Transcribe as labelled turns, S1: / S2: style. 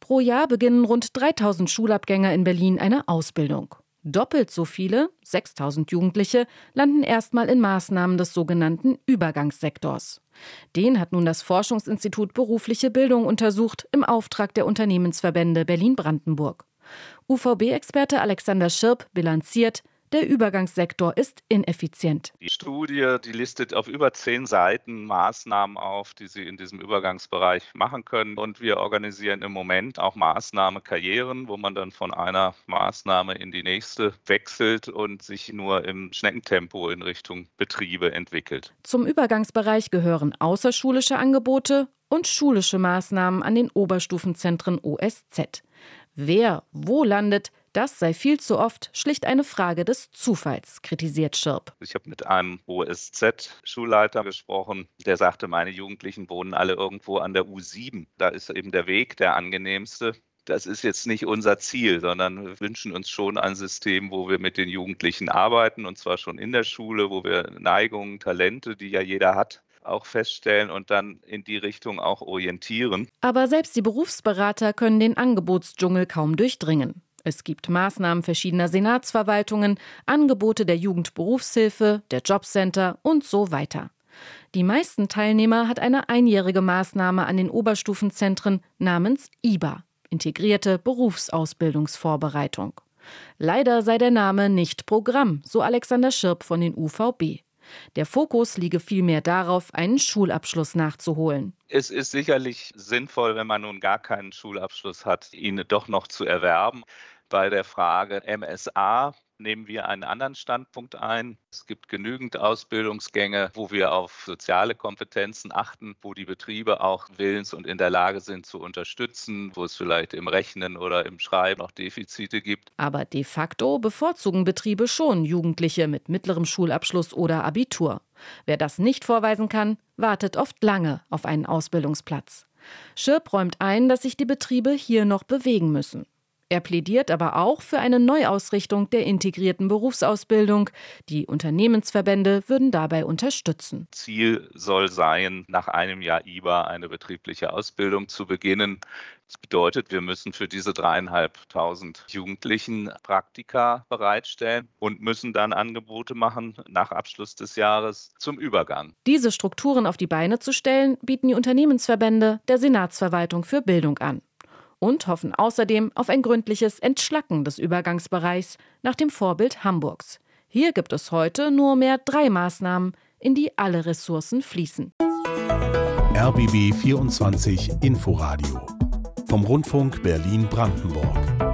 S1: Pro Jahr beginnen rund 3.000 Schulabgänger in Berlin eine Ausbildung. Doppelt so viele, 6.000 Jugendliche, landen erstmal in Maßnahmen des sogenannten Übergangssektors. Den hat nun das Forschungsinstitut Berufliche Bildung untersucht im Auftrag der Unternehmensverbände Berlin-Brandenburg. UVB-Experte Alexander Schirp bilanziert: Der Übergangssektor ist ineffizient.
S2: Die Studie, die listet auf über 10 Seiten Maßnahmen auf, die Sie in diesem Übergangsbereich machen können. Und wir organisieren im Moment auch Maßnahmenkarrieren, wo man dann von einer Maßnahme in die nächste wechselt und sich nur im Schneckentempo in Richtung Betriebe entwickelt.
S1: Zum Übergangsbereich gehören außerschulische Angebote und schulische Maßnahmen an den Oberstufenzentren OSZ. Wer wo landet, das sei viel zu oft schlicht eine Frage des Zufalls, kritisiert Schirp.
S2: Ich habe mit einem OSZ-Schulleiter gesprochen, der sagte, meine Jugendlichen wohnen alle irgendwo an der U7. Da ist eben der Weg der angenehmste. Das ist jetzt nicht unser Ziel, sondern wir wünschen uns schon ein System, wo wir mit den Jugendlichen arbeiten, und zwar schon in der Schule, wo wir Neigungen, Talente, die ja jeder hat, auch feststellen und dann in die Richtung auch orientieren.
S1: Aber selbst die Berufsberater können den Angebotsdschungel kaum durchdringen. Es gibt Maßnahmen verschiedener Senatsverwaltungen, Angebote der Jugendberufshilfe, der Jobcenter und so weiter. Die meisten Teilnehmer hat eine einjährige Maßnahme an den Oberstufenzentren namens IBA, Integrierte Berufsausbildungsvorbereitung. Leider sei der Name nicht Programm, so Alexander Schirp von den UVB. Der Fokus liege vielmehr darauf, einen Schulabschluss nachzuholen.
S2: Es ist sicherlich sinnvoll, wenn man nun gar keinen Schulabschluss hat, ihn doch noch zu erwerben. Bei der Frage MSA nehmen wir einen anderen Standpunkt ein. Es gibt genügend Ausbildungsgänge, wo wir auf soziale Kompetenzen achten, wo die Betriebe auch willens und in der Lage sind zu unterstützen, wo es vielleicht im Rechnen oder im Schreiben noch Defizite gibt.
S1: Aber de facto bevorzugen Betriebe schon Jugendliche mit mittlerem Schulabschluss oder Abitur. Wer das nicht vorweisen kann, wartet oft lange auf einen Ausbildungsplatz. Schirp räumt ein, dass sich die Betriebe hier noch bewegen müssen. Er plädiert aber auch für eine Neuausrichtung der integrierten Berufsausbildung. Die Unternehmensverbände würden dabei unterstützen.
S2: Ziel soll sein, nach einem Jahr IBA eine betriebliche Ausbildung zu beginnen. Das bedeutet, wir müssen für diese 3.500 Jugendlichen Praktika bereitstellen und müssen dann Angebote machen nach Abschluss des Jahres zum Übergang.
S1: Diese Strukturen auf die Beine zu stellen, bieten die Unternehmensverbände der Senatsverwaltung für Bildung an. Und hoffen außerdem auf ein gründliches Entschlacken des Übergangsbereichs nach dem Vorbild Hamburgs. Hier gibt es heute nur mehr 3 Maßnahmen, in die alle Ressourcen fließen.
S3: RBB 24 Inforadio vom Rundfunk Berlin-Brandenburg.